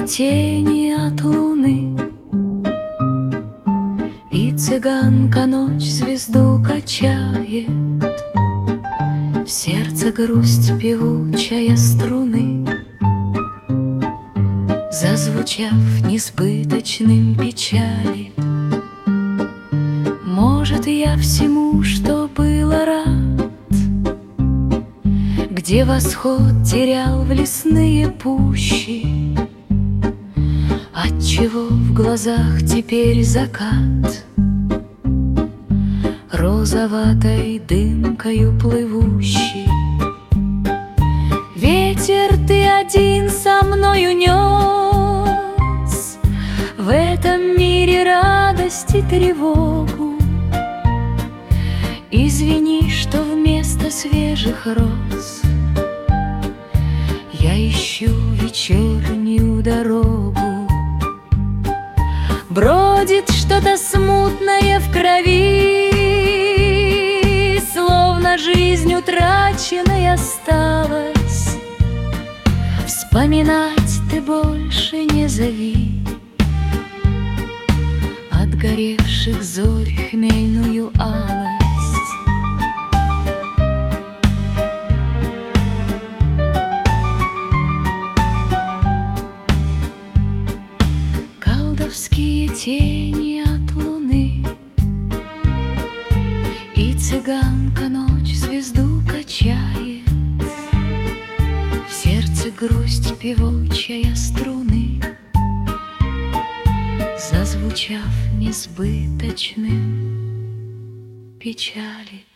Колдовские тени от луны, и цыганка ночь звезду качает. В сердце грусть певучая струны, зазвучав несбыточным печали. Может, я всему, что было, рад, где восход терял в лесные пущи, отчего в глазах теперь закат, розоватой дымкою плывущий. Ветер, ты один со мною нес в этом мире радость и тревогу. Извини, что вместо свежих роз я ищу вечернюю дорогу. Бродит что-то смутное в крови, словно жизнь утраченной осталась. Вспоминать ты больше не зови отгоревших зорь хмельную алость. Колдовские тени от луны, и цыганка ночь звезду качает. В сердце грусть певучая струны, зазвучав несбыточным печали.